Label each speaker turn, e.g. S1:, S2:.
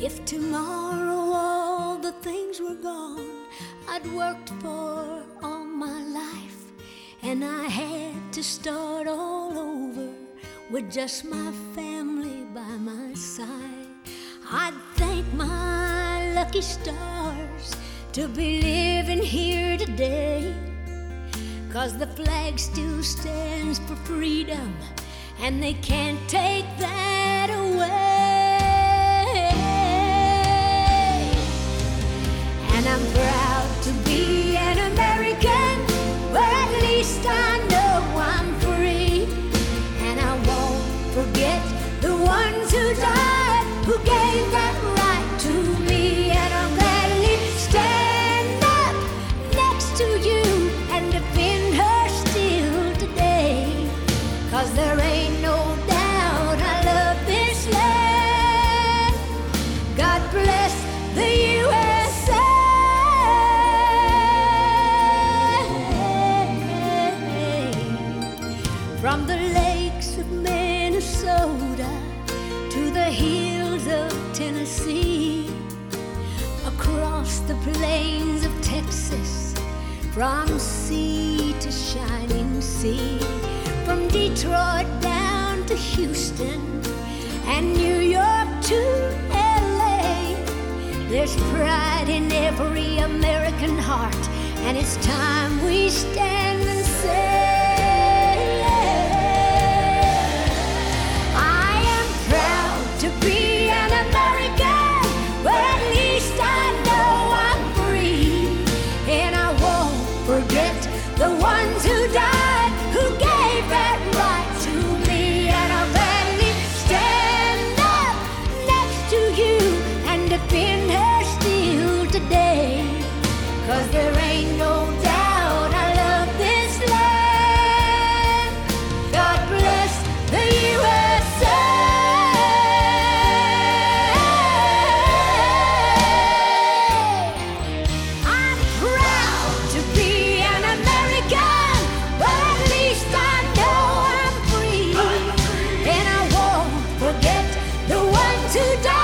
S1: If tomorrow all the things were gone I'd worked for all my life, and I had to start all over with just my family by my side, I'd thank my lucky stars to be living here today, 'cause the flag still stands for freedom and they can't take that away. And I'm proud to be an American, where at least I know I'm free. And I won't forget the ones who died, who gave that right to me. And I'll gladly stand up next to you and defend her still today, 'cause there ain't no doubt I love this land. God bless the USA. From the lakes of Minnesota to the hills of Tennessee, across the plains of Texas, from sea to shining sea, from Detroit down to Houston and New York to LA, there's pride in every American heart, and it's time we stand and say, to be an American, where at least I know I'm free. And I won't forget the ones who died, who gave that right to me. And I'll gladly stand up next to you and defend her still today, 'cause there ain't no doubt I love this land. God bless the USA. To die.